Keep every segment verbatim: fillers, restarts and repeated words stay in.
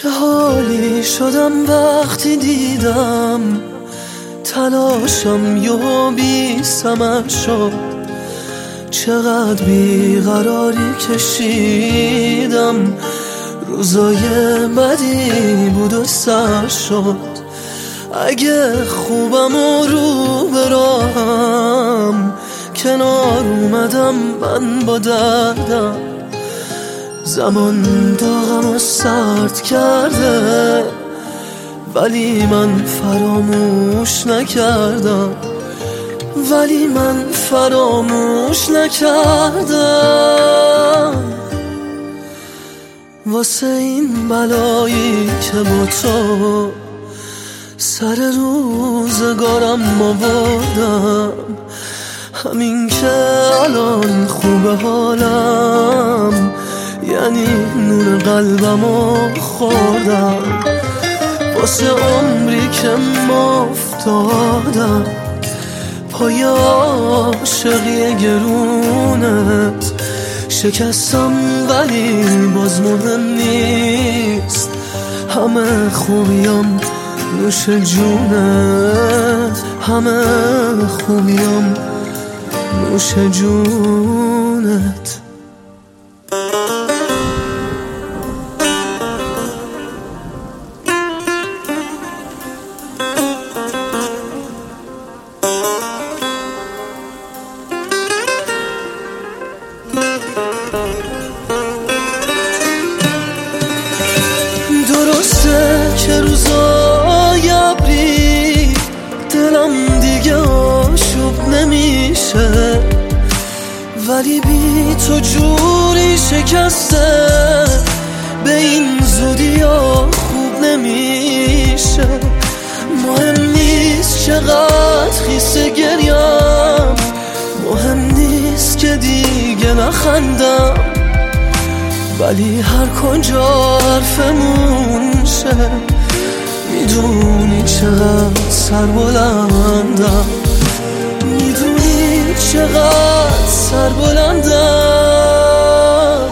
چه حالی شدم وقتی دیدم تلاشم یهو بی ثمر شد. چقدر بیقراری کشیدم، روزای بدی بود و سر شد. اگه خوبم و رو به راهم کنار اومدم من با دردم. زمان داغم و سرد کرده ولی من فراموش نکردم، ولی من فراموش نکردم. واسه این بلایی که با تو سر روزگارم آوردم، همین که الان خوب حالم یعنی نون قلبمو خوردم. واسه عمری که مفتادم پای عاشقی گرونت شکستم، ولی باز مهم نیست. همه خوبیام نوش جونت، همه خوبیام نوش جونت. درسته که روزای ابری دلم دیگه آشوب نمیشه، ولی بی تو جوری شکسته به این زودی ها خوب نمیشه. مهم نیست چقدر خیسه گریم، مهم نیست که دیگه نخندم، ولی هر کجا حرفمون شه میدونی چقدر سربلندم، میدونی چقدر سربلندم.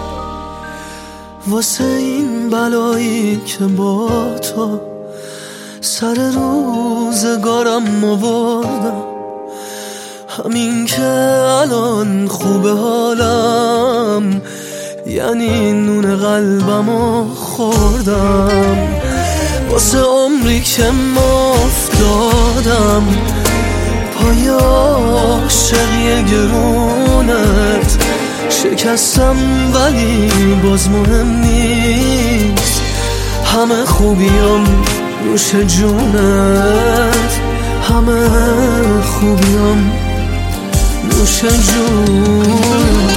واسه این بلایی که با تو سر روزگارم آوردم، همین که الان خوب حالم یعنی نون قلبمو خوردم. واسه عمری که مفتادم پای عاشقی گرونت شکستم، ولی باز مهم نیست. همه خوبیام نوش جونت، همه خوبیام نوش جونت.